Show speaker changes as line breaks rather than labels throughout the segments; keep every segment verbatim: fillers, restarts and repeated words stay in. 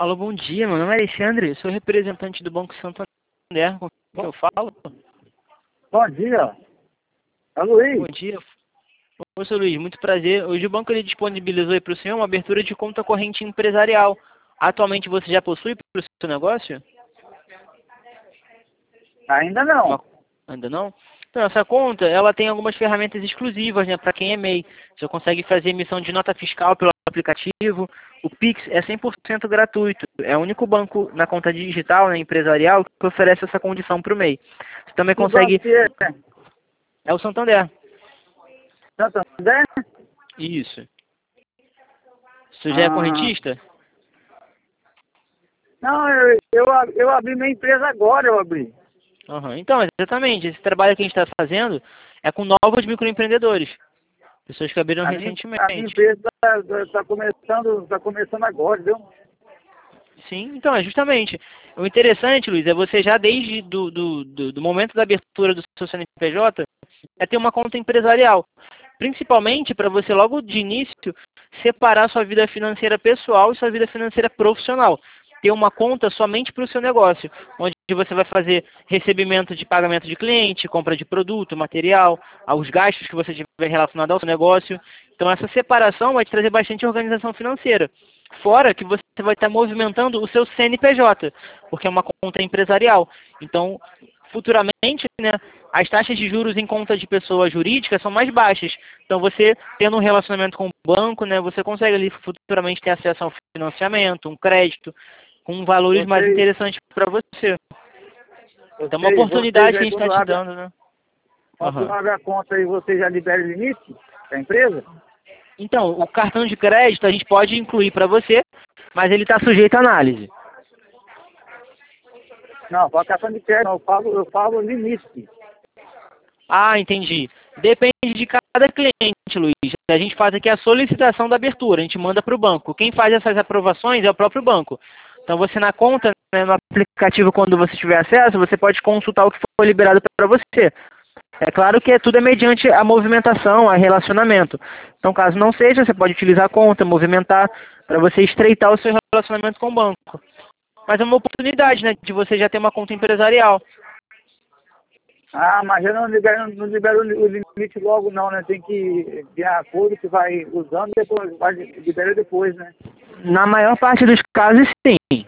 Alô, bom dia, meu nome é Alexandre, sou representante do Banco Santander, com quem eu falo?
Bom dia, é
Bom
Luiz.
dia. Oi, seu Luiz, muito prazer. Hoje o banco ele disponibilizou para o senhor uma abertura de conta corrente empresarial. Atualmente você já possui para o seu negócio?
Ainda não.
Uma- Ainda não? Então, essa conta, ela tem algumas ferramentas exclusivas, né, para quem é MEI. Você consegue fazer emissão de nota fiscal pelo aplicativo. O Pix é cem por cento gratuito. É o único banco na conta digital, né, empresarial, que oferece essa condição para o MEI. Você também
Que banco
consegue...
que é?
É o Santander.
Santander?
Isso. Você já é
Ah,
correntista?
não, eu, eu, ab- eu abri minha empresa agora, eu abri.
Aham. Então, exatamente. Esse trabalho que a gente está fazendo é com novos microempreendedores. Pessoas que abriram
A minha, a minha
recentemente.
empresa está começando, tá começando agora, viu?
Sim, então, é justamente. O interessante, Luiz, é você já desde do, do, do, do momento da abertura do seu C N P J, é ter uma conta empresarial. Principalmente para você logo de início separar sua vida financeira pessoal e sua vida financeira profissional. Ter uma conta somente para o seu negócio, onde você vai fazer recebimento de pagamento de cliente, compra de produto, material, aos gastos que você tiver relacionado ao seu negócio. Então essa separação vai te trazer bastante organização financeira. Fora que você vai estar movimentando o seu C N P J, porque é uma conta empresarial. Então, futuramente, né, as taxas de juros em conta de pessoa jurídica são mais baixas. Então, você tendo um relacionamento com o banco, né, você consegue ali futuramente ter acesso a um financiamento, um crédito, com valores mais
Vocês,
interessantes para você. Então, é uma
vocês, vocês
oportunidade que a
aí
gente está
quando
te
abre,
dando, né?
quando
Aham.
abre a conta aí, você já libera o limite da empresa?
Então, o cartão de crédito a gente pode incluir para você, mas ele está sujeito à análise.
Não, para cartão de crédito, não, eu falo, eu falo limite.
Ah, entendi. Depende de cada cliente, Luiz. A gente faz aqui a solicitação da abertura, a gente manda para o banco. Quem faz essas aprovações é o próprio banco. Então você na conta, né, no aplicativo, quando você tiver acesso, você pode consultar o que foi liberado para você. É claro que tudo é mediante a movimentação, a relacionamento. Então, caso não seja, você pode utilizar a conta, movimentar, para você estreitar o seu relacionamento com o banco. Mas é uma oportunidade, né, de você já ter uma conta empresarial.
Ah, mas eu não libero, não libero o li- o limite logo não, né? Tem que ter acordo que vai usando e depois vai, libera depois, né?
Na maior parte dos casos, sim.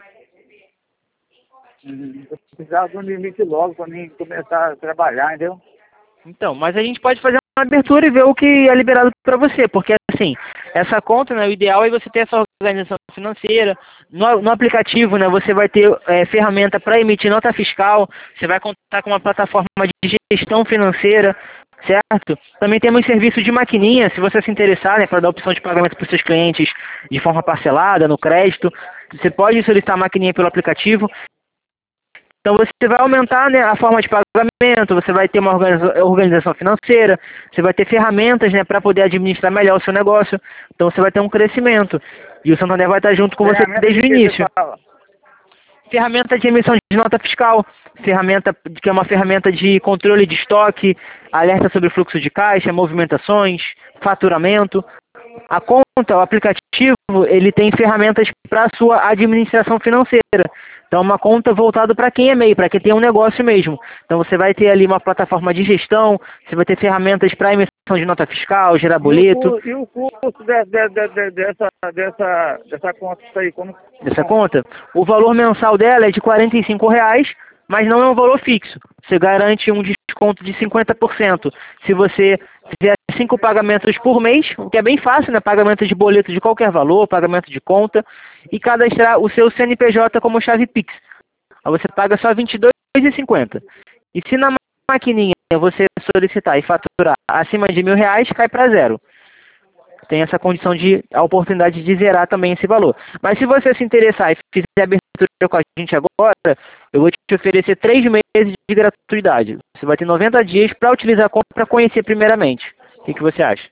Uhum. Eu precisava de um limite logo para mim começar a trabalhar, entendeu?
Então, mas a gente pode fazer uma abertura e ver o que é liberado para você, porque assim, essa conta, né, o ideal é você ter essa organização financeira. No, no aplicativo, né, você vai ter é, ferramenta para emitir nota fiscal, você vai contar com uma plataforma de gestão financeira, certo? Também temos serviço de maquininha, se você se interessar, né, para dar opção de pagamento para os seus clientes de forma parcelada, no crédito, você pode solicitar a maquininha pelo aplicativo. Então você vai aumentar, né, a forma de pagamento, você vai ter uma organiza- organização financeira, você vai ter ferramentas, né, para poder administrar melhor o seu negócio. Então você vai ter um crescimento. E o Santander vai estar junto com você
Ferramenta
desde
de
o
que você
início.
fala?
Ferramenta de emissão de nota fiscal, ferramenta que é uma ferramenta de controle de estoque, alerta sobre fluxo de caixa, movimentações, faturamento. A conta, o aplicativo, ele tem ferramentas para a sua administração financeira. Então, uma conta voltada para quem é MEI, para quem tem um negócio mesmo. Então, você vai ter ali uma plataforma de gestão, você vai ter ferramentas para emissão de nota fiscal, gerar
E o,
boleto.
cu- e o custo de, de, de, de- dessa, dessa, dessa conta aí, como
Dessa conta, o valor mensal dela é de quarenta e cinco reais, mas não é um valor fixo. Você garante um desconto de cinquenta por cento se você fizer cinco pagamentos por mês, o que é bem fácil, né? Pagamento de boleto de qualquer valor, pagamento de conta, e cadastrar o seu C N P J como chave Pix. Aí você paga só vinte e dois reais e cinquenta centavos. E se na maquininha você solicitar e faturar acima de mil reais, cai para zero. Tem essa condição de a oportunidade de zerar também esse valor. Mas se você se interessar e fizer abertura com a gente agora, eu vou te oferecer três meses de gratuidade. Você vai ter noventa dias para utilizar a conta para conhecer primeiramente. O que, que você acha?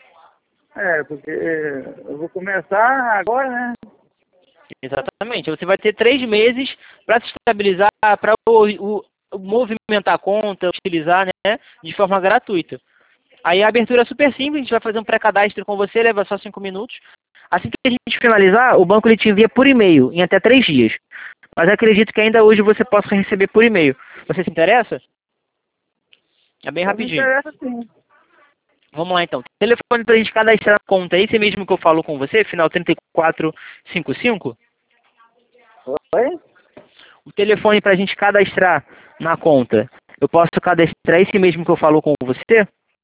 é, porque eu vou começar agora, né?
Exatamente. Você vai ter três meses para se estabilizar, para o, o, movimentar a conta, utilizar, né, de forma gratuita. Aí a abertura é super simples, a gente vai fazer um pré-cadastro com você, leva só cinco minutos. Assim que a gente finalizar, o banco ele te envia por e-mail, em até três dias. Mas acredito que ainda hoje você possa receber por e-mail. Você se interessa? É bem
Eu me
rapidinho.
interessa sim.
Vamos lá então. Telefone pra gente cadastrar na conta, é esse mesmo que eu falo com você, final trinta e quatro cinquenta e cinco?
Oi?
O telefone pra gente cadastrar na conta, eu posso cadastrar esse mesmo que eu falo com você?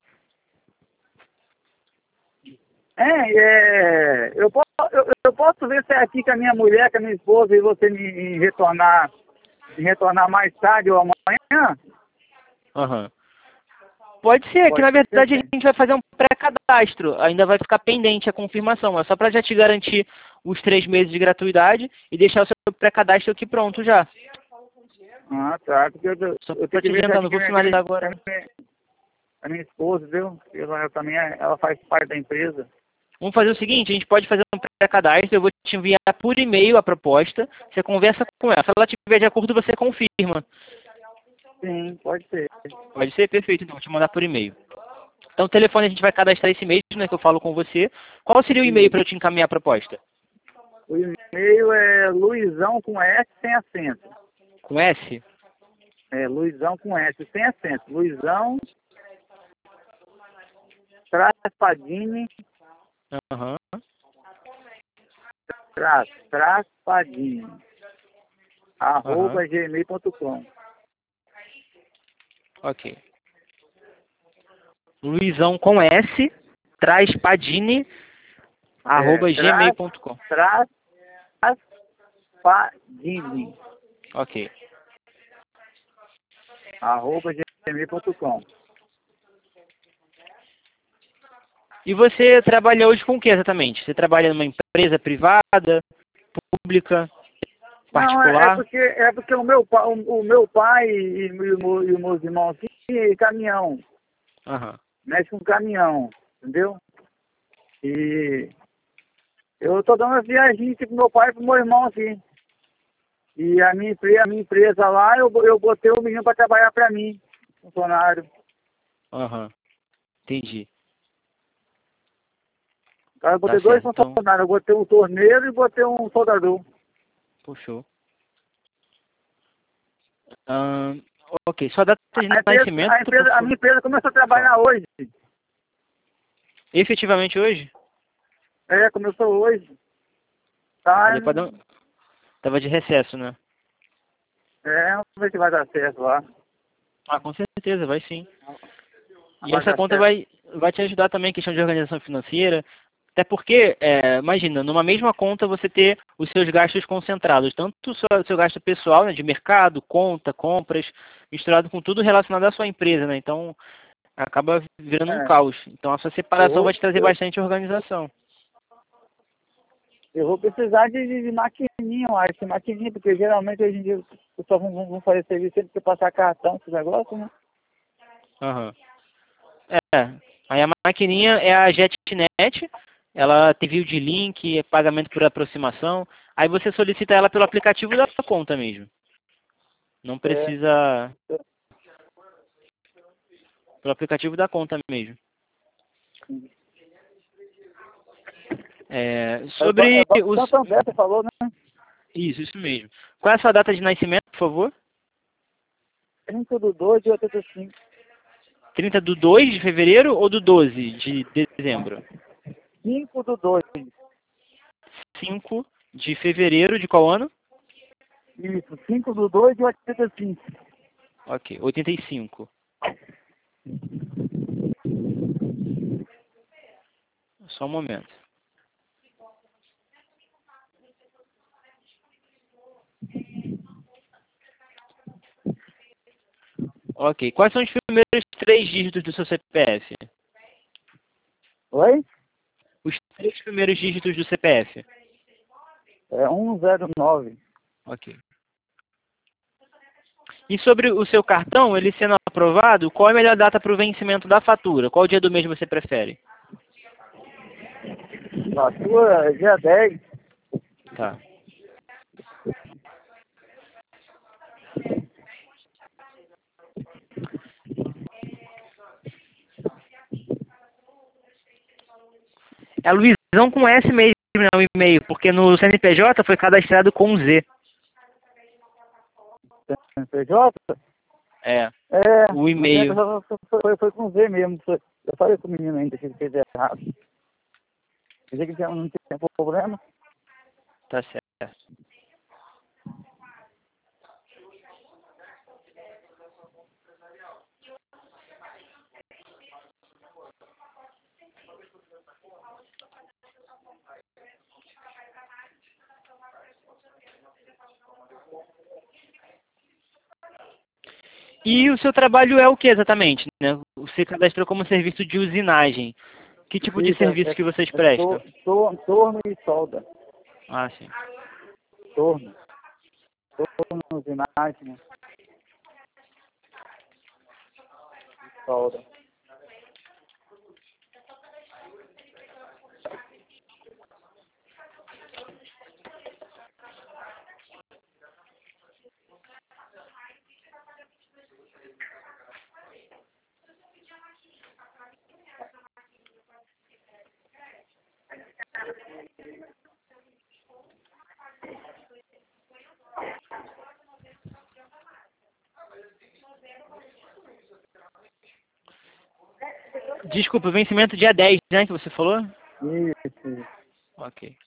É, é eu, posso, eu, eu posso ver se é aqui com a minha mulher, com a minha esposa, e você me, me retornar, me retornar mais tarde ou amanhã?
Aham. Pode ser, que
Pode
na
ser,
verdade a
sim.
gente vai fazer um pré-cadastro. Ainda vai ficar pendente a confirmação. É só para já te garantir os três meses de gratuidade e deixar o seu pré-cadastro aqui pronto já.
Ah, tá. Porque eu,
Só
eu
para
tenho que
te
ver se
adiantar,
aqui
não
com a
vou
minha,
finalizar
com a
agora.
minha, a minha esposa, viu? Ela também é- ela faz parte da empresa.
Vamos fazer o seguinte, a gente pode fazer um pré-cadastro, eu vou te enviar por e-mail a proposta, você conversa com ela. Se ela estiver de acordo, você confirma.
Sim, pode ser.
Pode ser? Perfeito, então, vou te mandar por e-mail. Então o telefone a gente vai cadastrar esse mesmo, né, que eu falo com você. Qual seria o e-mail
E
para eu te encaminhar a proposta?
o e-mail é Luizão com S sem acento.
Com S?
É Luizão com S sem acento. Luizão Traspadini,
Aham.
tras, Traspadini,
Aham.
arroba gmail ponto com.
Ok. Luizão com S, traz padini,
É,
arroba gmail
tras,
ponto com.
tras, Traspadini,
Ok.
arroba gmail ponto com.
E você trabalha hoje com o que exatamente? Você trabalha numa empresa privada, pública,
Não, é, é
particular?
porque é porque o meu, pa- o, o meu pai e, e, o meu- e os meus irmãos aqui, caminhão,
Aham.
mexe com caminhão, entendeu? E eu tô dando uma viagem pro meu pai e pro meu irmão aqui. E a minha, empre- a minha empresa lá, eu, eu botei o menino para trabalhar para mim, funcionário.
Aham. Entendi.
Então eu
Tá
botei dois
certo. Então,
funcionários, eu botei um torneiro e botei um soldador.
puxou. Ahn, ok. Sua data de
A empresa, a,
nascimento, por
empresa, a minha
favor.
empresa começou a
Fala.
trabalhar hoje.
Efetivamente hoje?
É, começou hoje. Tá,
Ali pode... Tava de recesso, né?
é, vamos ver se vai dar certo lá.
Ah, com certeza, vai sim. E
Vai
essa
dar
conta
certo.
vai, vai te ajudar também em questão de organização financeira. Até porque, é, imagina, numa mesma conta você ter os seus gastos concentrados, tanto o seu, seu gasto pessoal, né, de mercado, conta, compras, misturado com tudo relacionado à sua empresa, né? Então, acaba virando um
É,
caos. Então, a sua
eu
separação vai
vou,
te trazer
eu,
bastante organização.
eu vou precisar de, de, de maquininha, eu acho, de maquininha, porque geralmente hoje em dia os pessoal vão, vão vão fazer serviço sempre que passar cartão, esses negócios, né?
Aham. É, aí a maquininha é a JetNet, ela tem envio de link, é pagamento por aproximação. Aí você solicita ela pelo aplicativo da conta mesmo. Não
É,
precisa pelo aplicativo da conta mesmo. É,
é, ba-
sobre
é ba-
os...
Santander, você falou, né?
Isso, isso mesmo. Qual é a sua data de nascimento, por favor?
trinta do dois de oitenta e cinco.
Trinta do dois de fevereiro ou do doze de dezembro?
cinco do dois.
Cinco de fevereiro de qual ano?
Isso, cinco do dois de oitenta e cinco.
Ok, oitenta e cinco. Só um momento. Ok, quais são os primeiros três dígitos do seu C P F?
Oi?
Os três primeiros dígitos do C P F.
É cento e nove.
Ok. E sobre o seu cartão, ele sendo aprovado, qual é a melhor data para o vencimento da fatura? Qual dia do mês você prefere?
A sua é dia dez.
Tá. É Luizão com S mesmo, né, o e-mail, porque no C N P J foi cadastrado com Z.
C N P J?
É,
É,
o e-mail.
Foi, foi, foi com Z mesmo. Foi, eu falei com o menino ainda que ele fez errado. Quer dizer que já não tem problema?
Tá certo. E o seu trabalho é o que exatamente, né? Você cadastrou como serviço de usinagem. Que tipo de
Isso, é,
serviço
é,
que vocês
é
prestam?
tor, tor, torno e solda.
Ah, sim.
Torno. Torno, usinagem, né? Solda.
Desculpa, vencimento dia dez, né, que você falou?
Isso, isso.
Ok.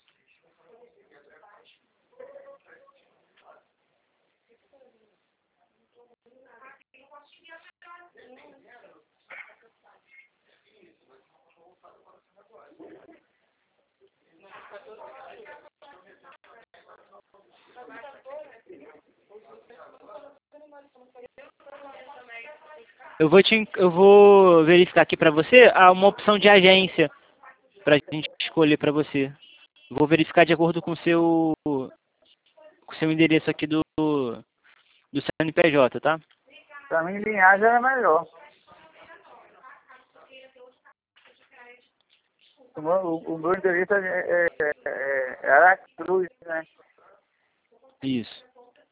Eu vou, te, eu vou verificar aqui para você ah, uma opção de agência para a gente escolher para você. Vou verificar de acordo com o seu, com o seu endereço aqui do, do C N P J, tá?
Pra mim, linhagem era melhor. O meu, o, o meu endereço é, é, é, é Aracruz, né?
Isso.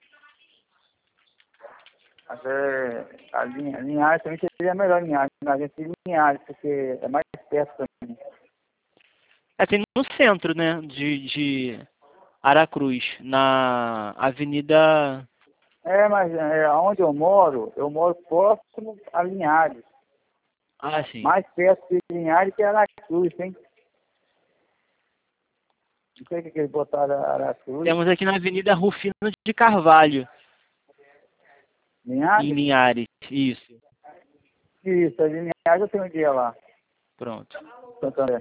Mas é, a, linha, a linhagem também seria melhor linhagem, na agência de linhagem, porque é mais perto também.
É, tem no centro, né, de, de Aracruz, na Avenida...
É, mas é, onde eu moro, eu moro próximo a Linhares.
Ah, sim.
Mais perto de Linhares que Aracruz, hein? Não sei o que que eles botaram Aracruz.
Temos aqui na Avenida Rufino de Carvalho, em
Linhares?
Linhares. Isso.
Isso, a Linhares eu tenho um dia lá.
Pronto.
Santander.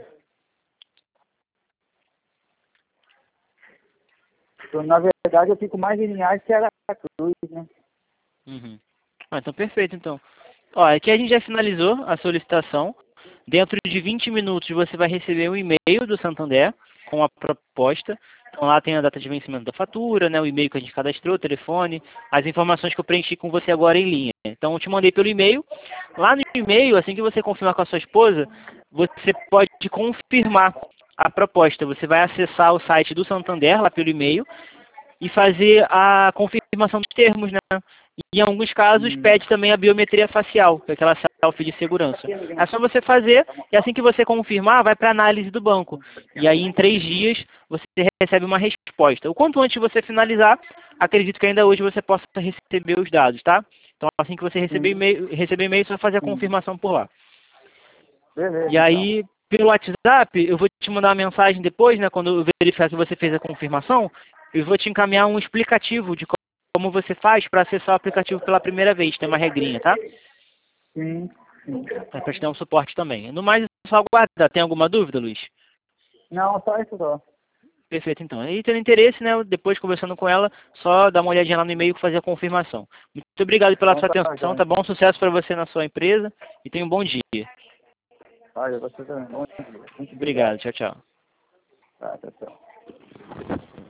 Então, na verdade, eu fico mais em Linhares que Aracruz, né?
Uhum. Ah, então perfeito, então. Ó, aqui a gente já finalizou a solicitação. Dentro de vinte minutos você vai receber um e-mail do Santander com a proposta. Então lá tem a data de vencimento da fatura, né, o e-mail que a gente cadastrou, o telefone, as informações que eu preenchi com você agora em linha. Então eu te mandei pelo e-mail. Lá no e-mail, assim que você confirmar com a sua esposa, você pode confirmar a proposta. Você vai acessar o site do Santander lá pelo e-mail e fazer a confirmação dos termos, né? E em alguns casos
Hum.
pede também a biometria facial, que é aquela selfie de segurança. É só você fazer e assim que você confirmar, vai para a análise do banco. E aí em três dias você recebe uma resposta. O quanto antes você finalizar, acredito que ainda hoje você possa receber os dados, tá? Então assim que você receber e-mail, receber e-mail, você vai fazer a confirmação por lá.
Beleza,
E aí, pelo WhatsApp, eu vou te mandar uma mensagem depois, né, quando eu verificar que você fez a confirmação, eu vou te encaminhar um explicativo de como você faz para acessar o aplicativo pela primeira vez. Tem uma regrinha, tá?
Sim, sim.
Para te dar um suporte também. No mais, é só aguardar. Tem alguma dúvida, Luiz?
Não, só isso só.
Perfeito, então. E tendo interesse, né, depois conversando com ela, só dá uma olhadinha lá no e-mail e fazer a confirmação. Muito obrigado pela
Então
sua
tá,
atenção,
gente.
tá bom? Sucesso para você na sua empresa e tenha um bom dia.
Olha, você também. Bom dia. Muito
Obrigado, tchau, tchau.
Tá, tchau, tchau.